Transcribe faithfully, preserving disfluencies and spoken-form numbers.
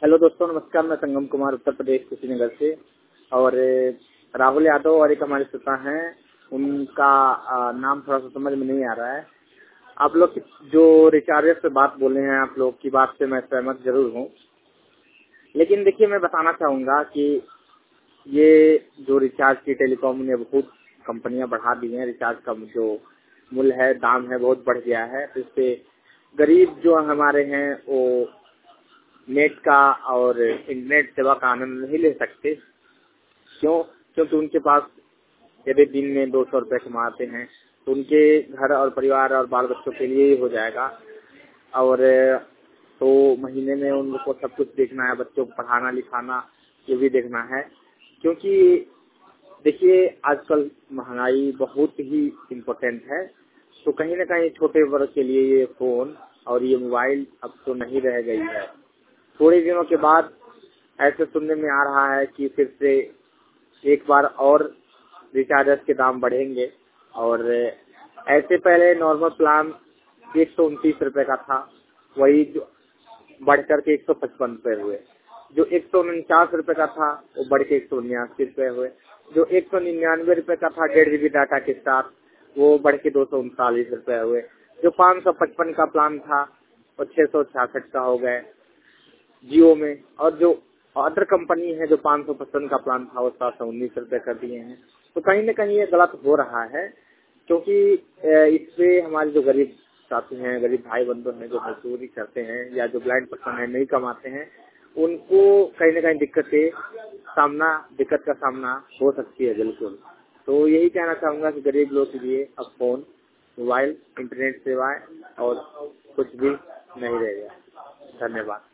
Hello दोस्तों, नमस्कार। मैं संगम कुमार, उत्तर प्रदेश, कुशीनगर से। और राहुल यादव और एक हमारे श्रोता हैं, उनका आ, नाम थोड़ा सा समझ में नहीं आ रहा है। आप लोग जो रिचार्ज पे बात बोले हैं, आप लोग की बात से मैं सहमत जरूर हूँ। लेकिन देखिए, मैं बताना चाहूँगा कि ये जो रिचार्ज की टेलीकॉम ने बहुत कंपनियां बढ़ा दी हैं। रिचार्ज का जो मूल्य है, दाम है, बहुत बढ़ गया है। तो इससे गरीब जो हमारे हैं वो नेट का और इंटरनेट सेवा का आनंद नहीं ले सकते। क्यों? क्योंकि उनके पास यदि दिन में दो सौ रुपये कमाते हैं तो उनके घर और परिवार और बाल बच्चों के लिए ही हो जाएगा। और तो महीने में उनको सब कुछ देखना है, बच्चों को पढ़ाना लिखाना ये भी देखना है। क्योंकि देखिए, आजकल महंगाई बहुत ही इम्पोर्टेंट है। तो कहीं ना कहीं छोटे वर्ग के लिए ये फोन और ये मोबाइल अब तो नहीं रह गई है। थोड़े दिनों के बाद ऐसे सुनने में आ रहा है कि फिर से एक बार और रिचार्ज के दाम बढ़ेंगे। और ऐसे पहले नॉर्मल प्लान एक सौ उनतीस रुपए का था, वही जो बढ़ करके एक सौ पचपन रुपए हुए। जो एक सौ उनचास रुपए का था वो बढ़ के एक सौ उन्यासी रुपए हुए। जो एक सौ निन्यानवे रुपए का था डेढ़ जीबी डाटा के साथ, वो बढ़ के दो सौ उनतालीस रुपए हुए। जो पाँच सौ पचपन का प्लान था वो छह सौ छियासठ का हो गए जियो में। और जो अदर कंपनी है जो पाँच सौ पचपन का प्लान था वो सात सौ उन्नीस रुपए कर दिए हैं। तो कहीं न कहीं ये गलत हो रहा है। क्योंकि इससे हमारे जो गरीब साथी हैं, गरीब भाई बंधु हैं, जो मजदूरी करते हैं या जो ब्लाइंड पर्सन है, नहीं कमाते हैं, उनको कहीं न कहीं दिक्कतें सामना दिक्कत का सामना हो सकती है। बिल्कुल। तो यही कहना चाहूँगा कि गरीब लोग के लिए अब फोन, मोबाइल, इंटरनेट सेवाएं और कुछ भी नहीं रहेगा। धन्यवाद।